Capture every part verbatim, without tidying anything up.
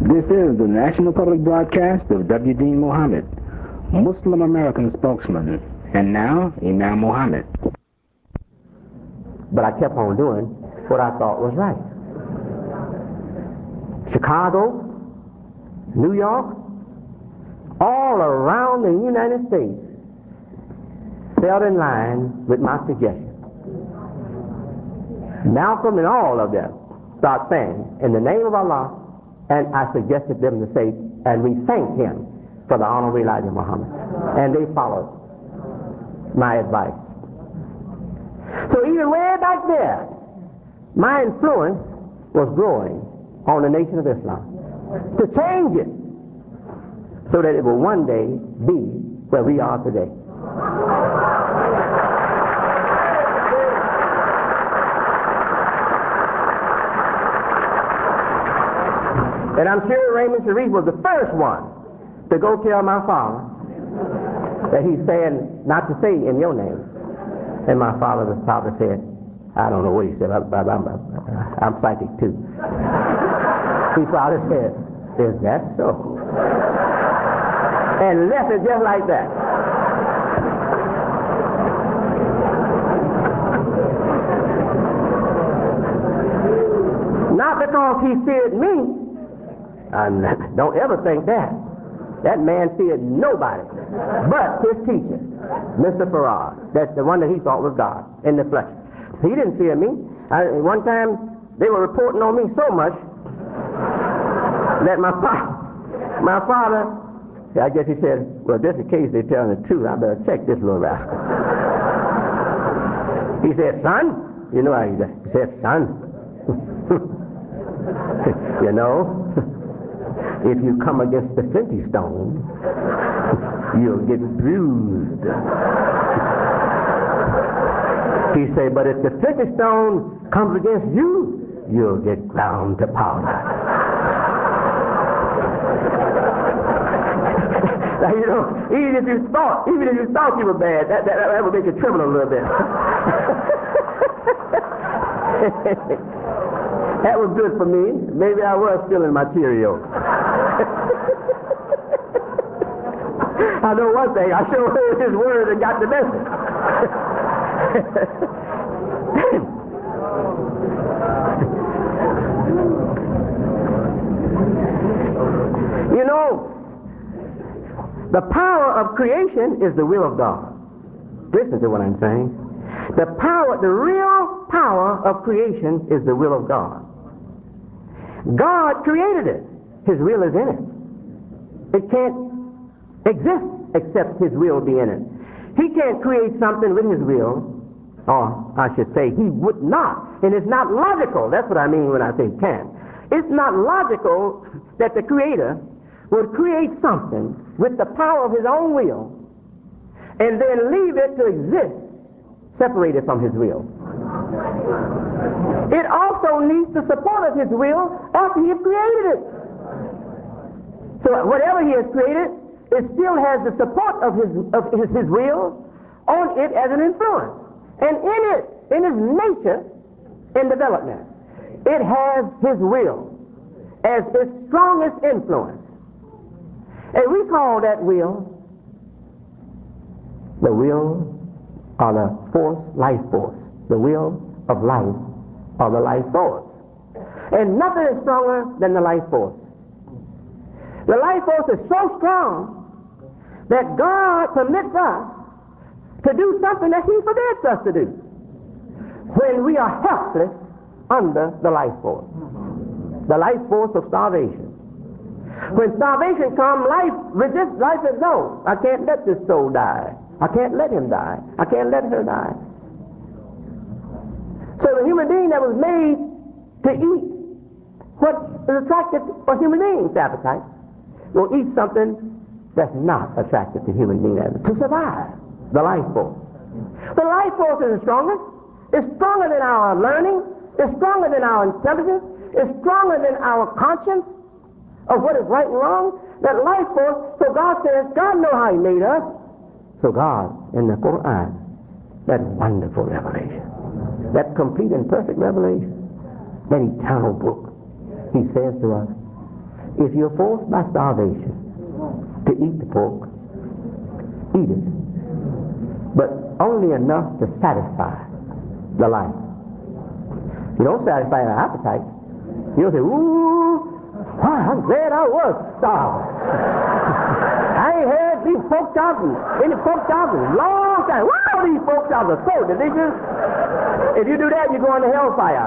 This is the National Public Broadcast of W. Dean Mohammed, Muslim American spokesman, and now Imam Mohammed. But I kept on doing what I thought was right. Chicago, New York, all around the United States fell in line with my suggestion. Malcolm and all of them start saying, in the name of Allah, and I suggested them to say, and we thank him for the honorable Elijah Muhammad. And they followed my advice. So even way back there, my influence was growing on the Nation of Islam to change it so that it will one day be where we are today. And I'm sure Raymond Sharif was the first one to go tell my father that he's saying not to say in your name. And my father was probably said, I don't know what he said, I'm, I'm, I'm psychic too. He probably said, is that so? And left it just like that. Not because he feared me. And don't ever think that. That man feared nobody but his teacher, Mister Farrar. That's the one that he thought was God in the flesh. He didn't fear me. I, one time they were reporting on me so much that my, fa- my father, I guess he said, well, just in case they're telling the truth, I better check this little rascal. He said, son, you know how he said, he said, son, you know, if you come against the flinty stone, you'll get bruised. He said, but if the flinty stone comes against you, you'll get ground to powder. Now, you know, even if you thought, even if you thought you were bad, that, that, that would make you tremble a little bit. That was good for me. Maybe I was stealing my Cheerios. I know one thing, I sure heard his word and got the message. You know, the power of creation is the will of God. Listen to what I'm saying. The power, the real power of creation is the will of God. God created it. His will is in it. It can't exist except his will be in it. He can't create something with his will, or I should say he would not. And it's not logical. That's what I mean when I say can't. It's not logical that the Creator would create something with the power of his own will and then leave it to exist separated from his will. It also needs the support of his will after he has created it. So whatever he has created, it still has the support of his of his, his will on it as an influence. And in it, in its nature and development, it has his will as its strongest influence. And we call that will the will or the force, life force. The will of life or the life force. And nothing is stronger than the life force. The life force is so strong that God permits us to do something that he forbids us to do when we are helpless under the life force. The life force of starvation. When starvation comes, life resists. Life says, no, I can't let this soul die. I can't let him die. I can't let her die. So the human being that was made to eat what is attractive for human beings' appetite will eat something that's not attractive to human beings to survive. The life force. The life force is the strongest. It's stronger than our learning. It's stronger than our intelligence. It's stronger than our conscience of what is right and wrong. That life force, so God says, God knows how he made us. So God, in the Quran, that wonderful revelation, that complete and perfect revelation, that eternal book, he says to us, if you're forced by starvation to eat the pork, eat it, but only enough to satisfy the life. You don't satisfy the appetite. You'll say, ooh, I'm glad I was starving. I ain't had these pork chops, any pork chops in a long time. Wow, these pork chops are so delicious. If you do that, you're going to hellfire.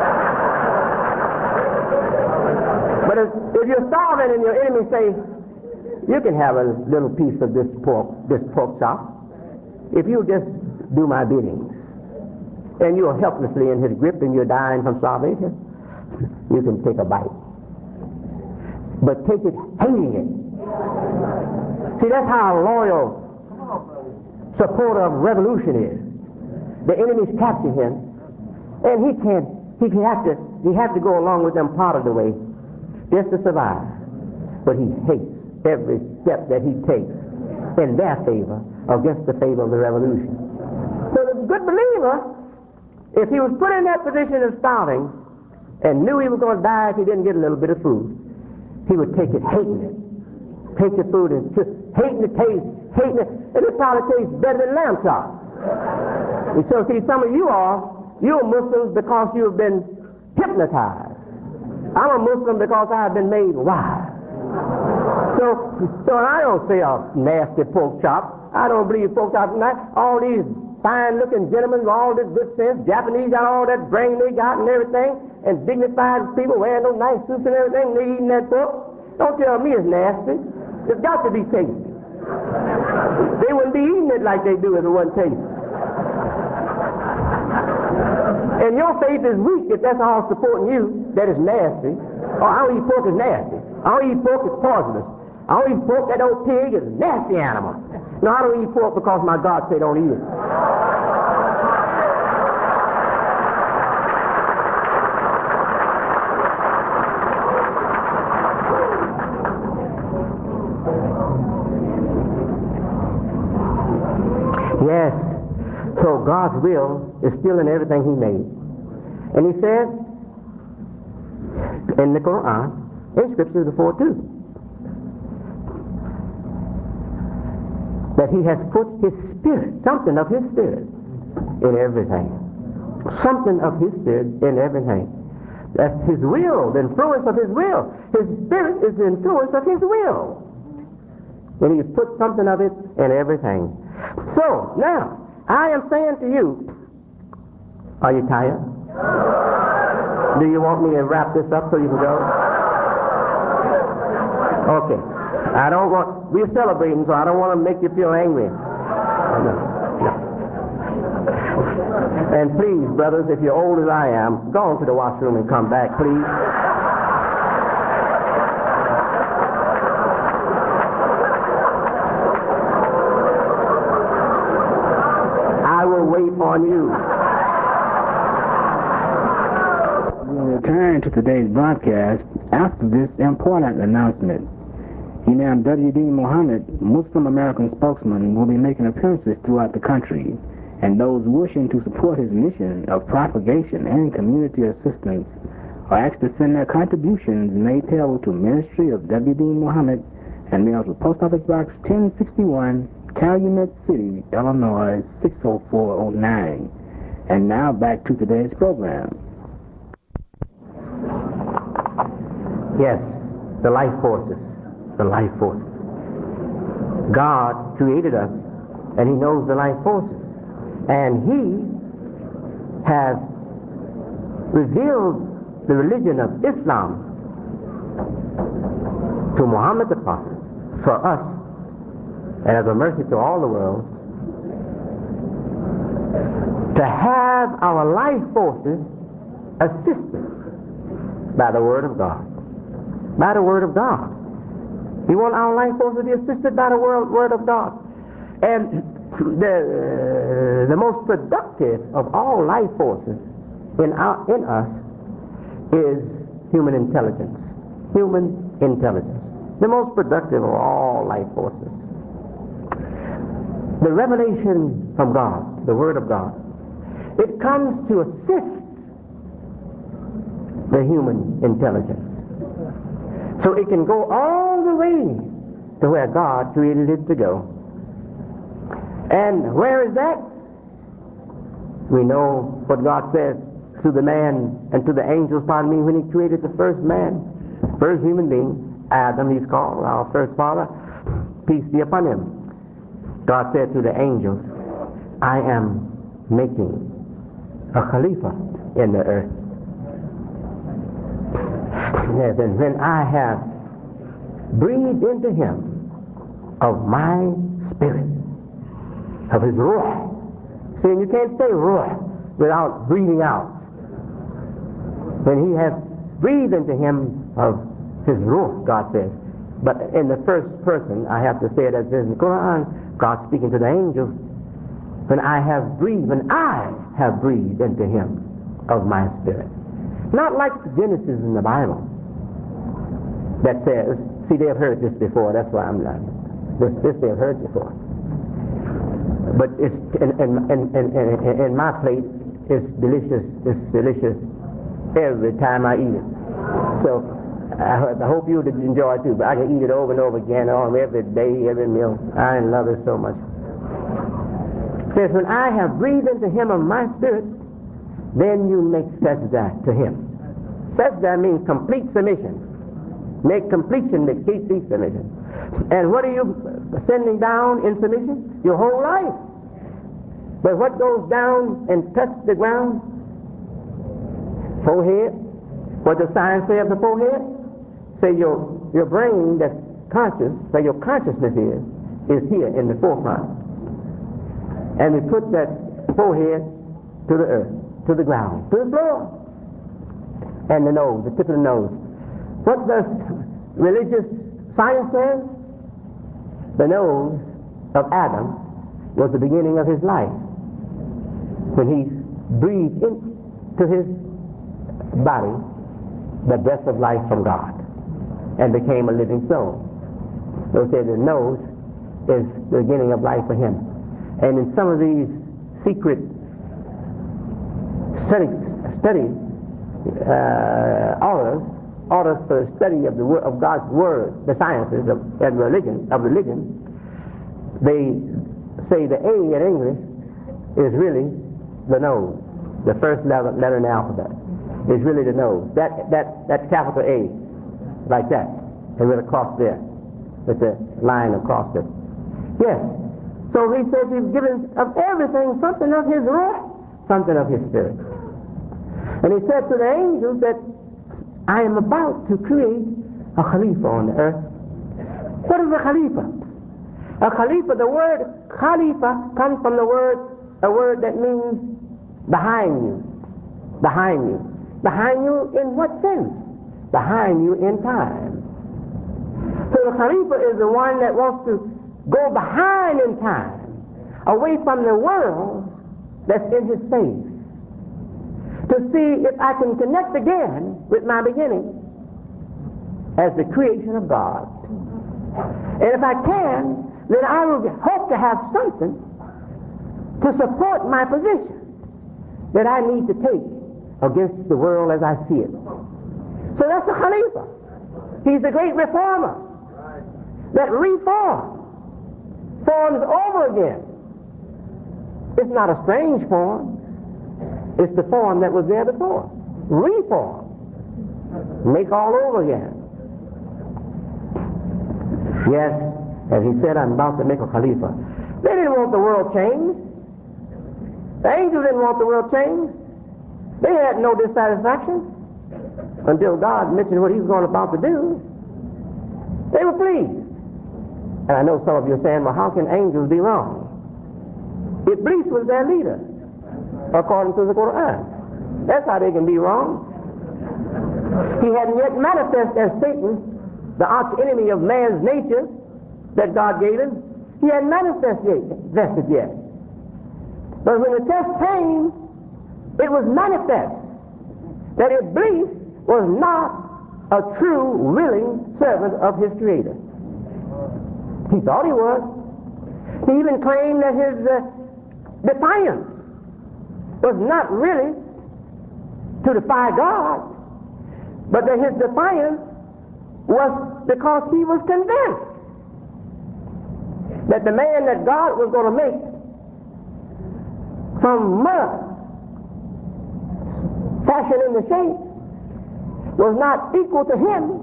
But if, if you're starving and your enemy say, you can have a little piece of this pork, this pork chop, if you just do my biddings, and you're helplessly in his grip and you're dying from starvation, you can take a bite. But take it hating it. See, that's how a loyal supporter of revolution is. The enemies capture him, and he can't, he can have to, he have to go along with them part of the way just to survive. But he hates every step that he takes in their favor against the favor of the revolution. So the good believer, if he was put in that position of starving and knew he was going to die if he didn't get a little bit of food, he would take it hating it. Take the food and just hating the taste, hating it, and it probably tastes better than lamb chop. And so see, some of you are, you're Muslims because you've been hypnotized. I'm a Muslim because I've been made wise. So, so I don't say a nasty pork chop. I don't believe pork chop. All these fine-looking gentlemen with all this good sense, Japanese got all that brain they got and everything, and dignified people wearing those nice suits and everything, they eating that pork. Don't tell me it's nasty. It's got to be tasty. They wouldn't be eating it like they do if it wasn't tasty. And your faith is weak if that's all supporting you, that is nasty. Oh, I don't eat pork, it's nasty. I don't eat pork, it's poisonous. I don't eat pork, that old pig is a nasty animal. No, I don't eat pork because my God said don't eat it. Yes, so God's will is still in everything he made. And he said in the Quran, in scriptures before too, that he has put his spirit, something of his spirit, in everything. Something of his spirit in everything. That's his will, the influence of his will. His spirit is the influence of his will. And he's put something of it in everything. So, now, I am saying to you, are you tired? Do you want me to wrap this up so you can go? Okay. I don't want, we're celebrating, so I don't want to make you feel angry. No, no. And please, brothers, if you're old as I am, go on to the washroom and come back, please. I will wait on you. We'll return to today's broadcast after this important announcement. Imam W D Muhammad, Muslim American spokesman, will be making appearances throughout the country, and those wishing to support his mission of propagation and community assistance are asked to send their contributions made payable to Ministry of W D Muhammad and mailed to Post Office Box ten sixty-one, Calumet City, Illinois six oh four oh nine. And now back to today's program. Yes, the life forces. The life forces. God created us, and he knows the life forces. And he has revealed the religion of Islam to Muhammad the Prophet for us, and as a mercy to all the world, to have our life forces assisted by the Word of God. By the Word of God. We want our life force to be assisted by the word, word of God. And the, uh, the most productive of all life forces in, our, in us is human intelligence. Human intelligence. The most productive of all life forces. The revelation from God, the Word of God, it comes to assist the human intelligence. So it can go all the way to where God created it to go. And where is that? We know what God said to the man and to the angels, pardon me, when he created the first man, first human being, Adam he's called, our first father, peace be upon him. God said to the angels, I am making a Khalifa in the earth. Yes, and when I have breathed into him of my spirit, of his ruah. See, you can't say ruah without breathing out. When he has breathed into him of his ruh, God says. But in the first person, I have to say it as it is in the Quran, God speaking to the angels, when I have breathed, when I have breathed into him of my spirit. Not like Genesis in the Bible that says, see, they have heard this before, that's why I'm not. This, this they have heard before. But it's in, in, in, in, in my plate, it's delicious, it's delicious every time I eat it. So I, I hope you enjoy it too, but I can eat it over and over again, on every day, every meal. I love it so much. It says, when I have breathed into him of my spirit, then you make sajda to him. Sajda means complete submission. Make completion, make complete submission. And what are you sending down in submission? Your whole life. But what goes down and touches the ground? Forehead. What does science say of the forehead? Say your, your brain that's conscious, say your consciousness is, is here in the forefront. And we put that forehead to the earth, to the ground, to the floor. And the nose, the tip of the nose. What does religious science say? The nose of Adam was the beginning of his life. When he breathed into his body the breath of life from God and became a living soul. So it says the nose is the beginning of life for him. And in some of these secret study, study uh, orders, orders for the study of the of God's word, the sciences of and religion of religion, they say the A in English is really the nose. The first letter, letter in the alphabet is really the nose. That that that capital A, like that, and with a cross there, with the line across it. Yes. So he says he's given of everything something of his ruh, something of his spirit. And he said to the angels that I am about to create a Khalifa on the earth. What is a Khalifa? A Khalifa, the word Khalifa comes from the word, a word that means behind you. Behind you. Behind you in what sense? Behind you in time. So the Khalifa is the one that wants to go behind in time, away from the world that's in his face, to see if I can connect again with my beginning as the creation of God. And if I can, then I will hope to have something to support my position that I need to take against the world as I see it. So that's the Khalifa. He's the great reformer that reforms, forms over again. It's not a strange form. It's the form that was there before. Reform. Make all over again. Yes, as he said, I'm about to make a Khalifa. They didn't want the world changed. The angels didn't want the world changed. They had no dissatisfaction until God mentioned what he was going about to do. They were pleased. And I know some of you are saying, well, how can angels be wrong? Iblis was their leader, according to the Quran. That's how they can be wrong. He hadn't yet manifested as Satan, the arch enemy of man's nature that God gave him. He hadn't manifested yet. But when the test came, it was manifest that Iblis was not a true, willing servant of his Creator. He thought he was. He even claimed that his uh, defiance was not really to defy God, but that his defiance was because he was convinced that the man that God was going to make from mud, fashioned in the shape, was not equal to him.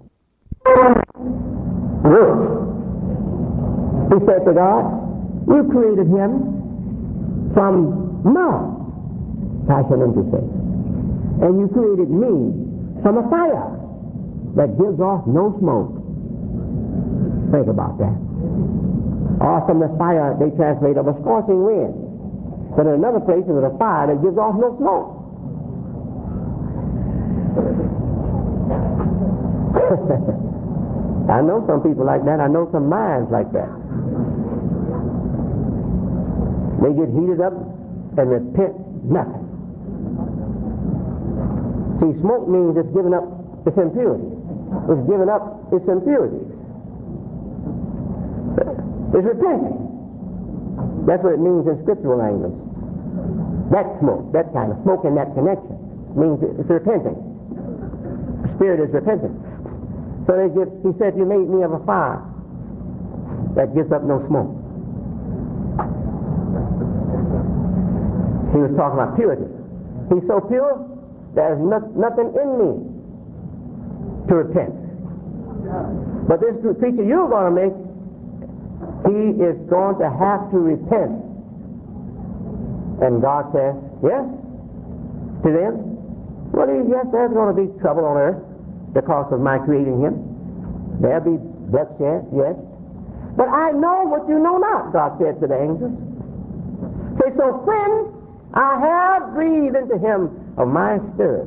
Good. He said to God, you created him from mud, fashioned into shape. And you created me from a fire that gives off no smoke. Think about that. Or from the fire they translate of a scorching wind. But in another place, it was a fire that gives off no smoke. I know some people like that. I know some minds like that. They get heated up and repent nothing. See, smoke means it's giving up its impurities. It's giving up its impurities. It's repenting. That's what it means in scriptural language. That smoke, that kind of smoke in that connection, means it's repenting. The spirit is repenting. So they give, he said, you made me of a fire that gives up no smoke. He was talking about purity. He's so pure, there's no, nothing in me to repent. But this creature you're going to make, he is going to have to repent. And God says, yes, to them. Well, yes, there's going to be trouble on earth because of my creating him. There'll be bloodshed, yes. But I know what you know not, God said to the angels. Say, so when I have breathed into him of my spirit,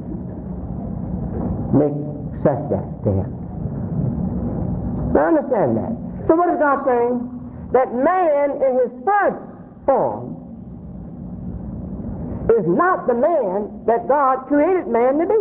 make such that to him. Now understand that. So what is God saying? That man in his first form is not the man that God created man to be.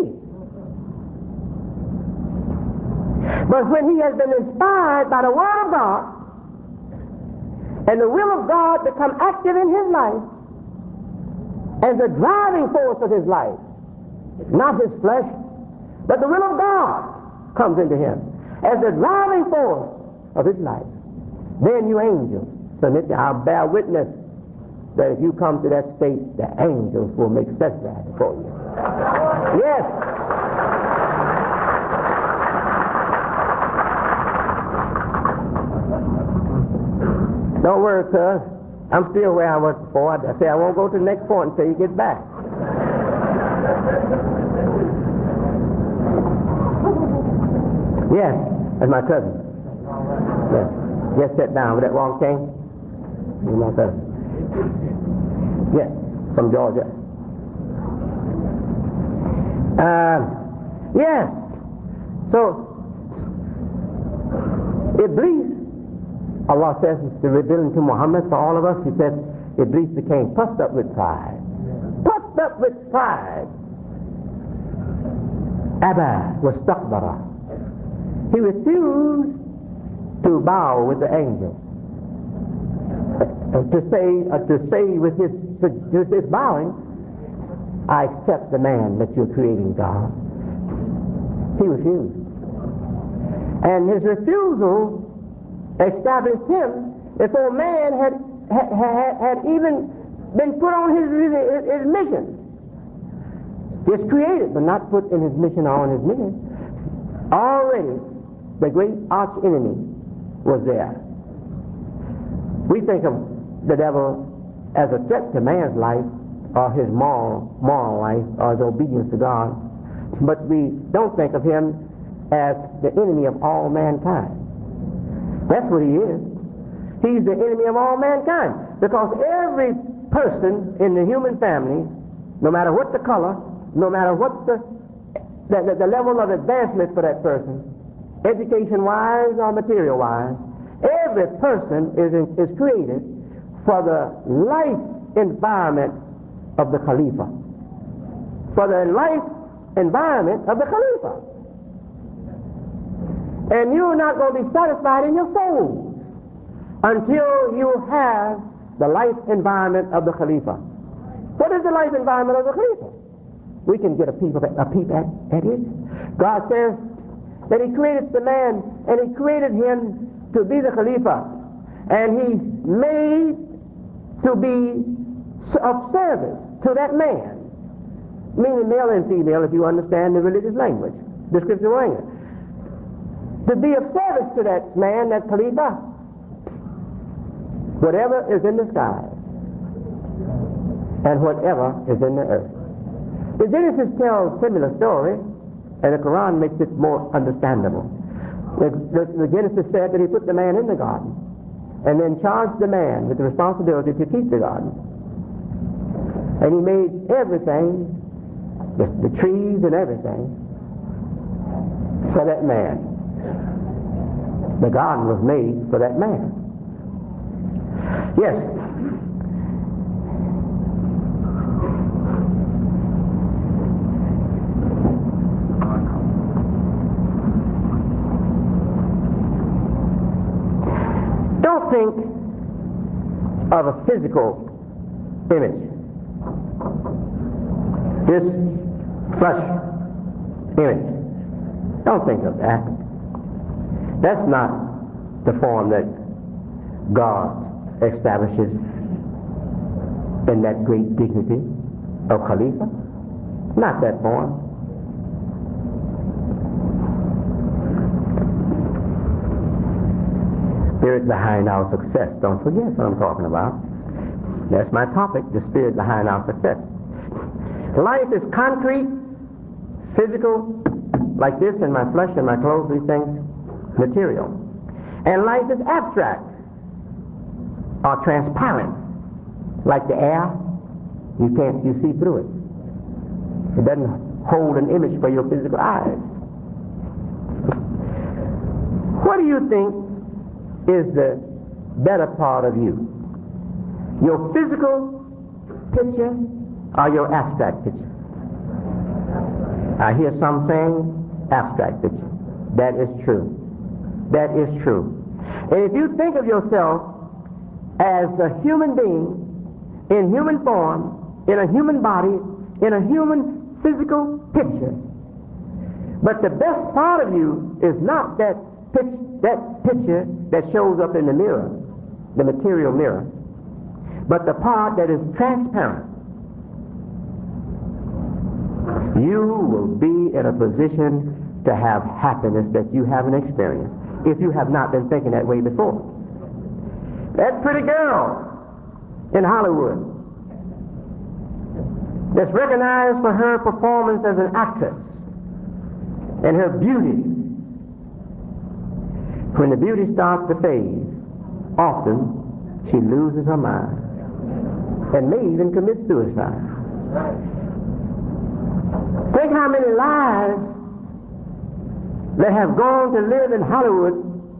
But when he has been inspired by the Word of God and the will of God become active in his life as the driving force of his life, not his flesh, but the will of God comes into him as the driving force of his life, then you angels submit. I'll bear witness that if you come to that state, the angels will make such that for you. Yes. Don't worry, cuz. I'm still where I was before. I say I won't go to the next point until you get back. Yes, that's my cousin. Yes. Just sit down with that wrong king. You're my cousin. Yes, from Georgia. Uh, yes. So, Iblis, Allah says, the revealing to Muhammad for all of us, he said, Iblis became puffed up with pride. Puffed up with pride. Abba was stakbara. He refused to bow with the angel. Uh, to say, uh, to say with his, with his bowing, I accept the man that you're creating, God. He refused. And his refusal established him before man had, had, had, had even been put on his, his, his mission. Just created, but not put in his mission or on his mission. Already, the great arch enemy was there. We think of the devil as a threat to man's life or his moral, moral life or his obedience to God, but we don't think of him as the enemy of all mankind. That's what he is. He's the enemy of all mankind, because every person in the human family, no matter what the color, no matter what the the, the, the level of advancement for that person, education-wise or material-wise, every person is, is created for the life environment of the Khalifa. For the life environment of the Khalifa. And you're not going to be satisfied in your soul until you have the life environment of the Khalifa. What is the life environment of the Khalifa? We can get a peep, a peep at, at it. God says, that he created the man, and he created him to be the Khalifa, and he's made to be of service to that man, meaning male and female, if you understand the religious language, the scriptural language. To be of service to that man, that Khalifa, whatever is in the sky and whatever is in the earth. The Genesis tells a similar story, and the Quran makes it more understandable. The, the, the Genesis said that he put the man in the garden and then charged the man with the responsibility to keep the garden. And he made everything, the, the trees and everything, for that man. The garden was made for that man. Yes. Don't think of a physical image. This flesh image. Don't think of that. That's not the form that God establishes in that great dignity of Khalifa. Not that form. Spirit behind our success. Don't forget what I'm talking about. That's my topic, the spirit behind our success. Life is concrete, physical, like this in my flesh and my clothes, these things, material. And life is abstract or transparent, like the air. You can't, you see through it. It doesn't hold an image for your physical eyes. What do you think is the better part of you? Your physical picture or your abstract picture? I hear some saying abstract picture. That is true. That is true. And if you think of yourself as a human being, in human form, in a human body, in a human physical picture, but the best part of you is not that pitch, that picture that shows up in the mirror, the material mirror, but the part that is transparent. You will be in a position to have happiness that you haven't experienced if you have not been thinking that way before. That pretty girl in Hollywood that's recognized for her performance as an actress and her beauty. When the beauty starts to fade, often she loses her mind and may even commit suicide. Think how many lives that have gone to live in Hollywood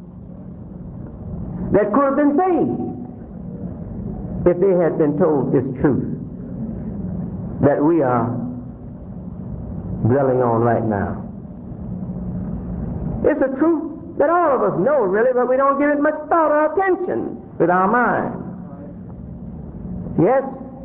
that could have been saved if they had been told this truth that we are dwelling on right now. It's a truth that all of us know, really, but we don't give it much thought or attention with our minds. Yes,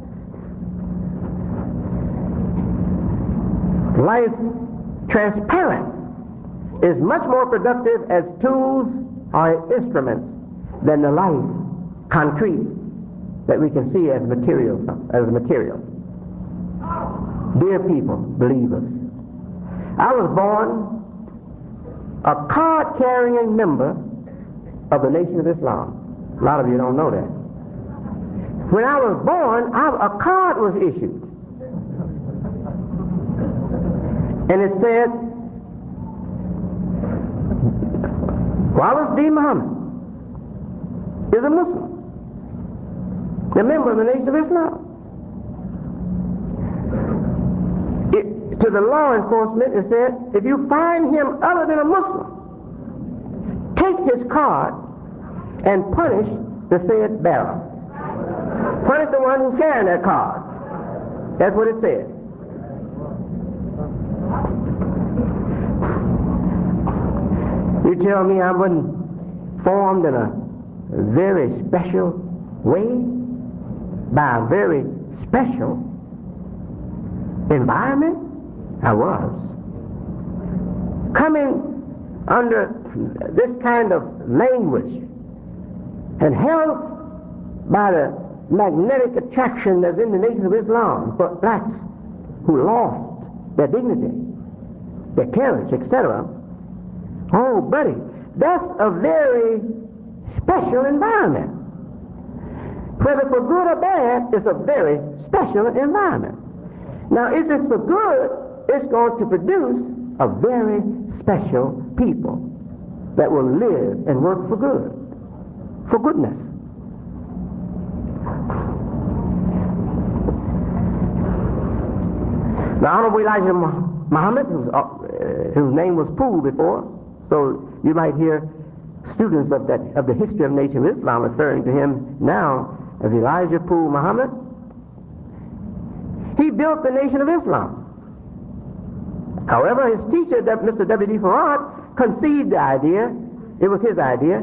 life transparent is much more productive as tools or instruments than the life concrete that we can see as material, as material. Dear people, believers, I was born a card-carrying member of the Nation of Islam. A lot of you don't know that. When I was born, I, a card was issued. And it said, Wallace D. Muhammad is a Muslim, a member of the Nation of Islam. It, to the law enforcement, it said, if you find him other than a Muslim, take his card and punish the said bearer. Punish the one who's carrying that card. That's what it said. You tell me I wasn't formed in a very special way, by a very special environment? I was. Coming under this kind of language and held by the magnetic attraction that's in the Nation of Islam for blacks who lost their dignity, their courage, et cetera. Oh, buddy, that's a very special environment. Whether for good or bad, it's a very special environment. Now, if it's for good, it's going to produce a very special people that will live and work for good, for goodness. The Honorable Elijah Muhammad, whose, uh, whose name was Poole before, so you might hear students of, that, of the history of Nation of Islam referring to him now as Elijah Poole Muhammad. He built the Nation of Islam. However, his teacher, Mister W D Farad, conceived the idea. It was his idea.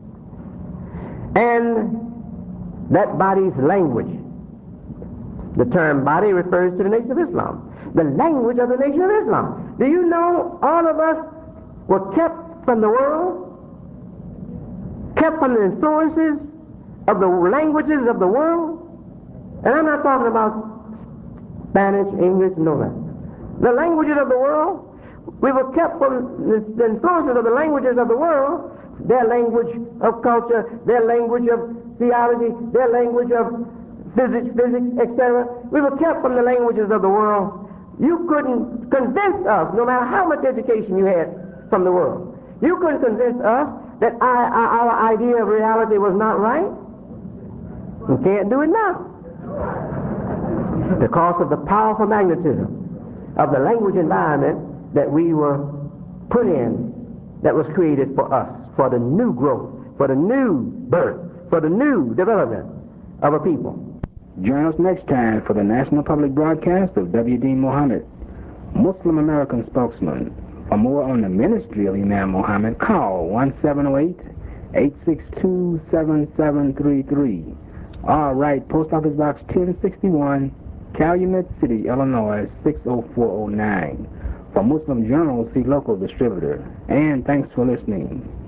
And that body's language. The term body refers to the Nation of Islam. The language of the Nation of Islam. Do you know all of us were kept from the world? Kept from the influences of the languages of the world? And I'm not talking about Spanish, English, no that. The languages of the world, we were kept from the, the influences of the languages of the world, their language of culture, their language of theology, their language of physics, physics, et cetera. We were kept from the languages of the world. You couldn't convince us, no matter how much education you had from the world, you couldn't convince us that I, our, our idea of reality was not right. You can't do it now. Because of the powerful magnetism of the language environment that we were put in, that was created for us, for the new growth, for the new birth, for the new development of a people. Join us next time for the National Public Broadcast of W D Muhammad, Muslim American spokesman. For more on the ministry of Imam Muhammad, call one seven zero eight, eight six two, seven seven three three. All right, Post Office Box ten sixty-one, Calumet City, Illinois, six oh four oh nine. For Muslim Journal, see local distributor. And thanks for listening.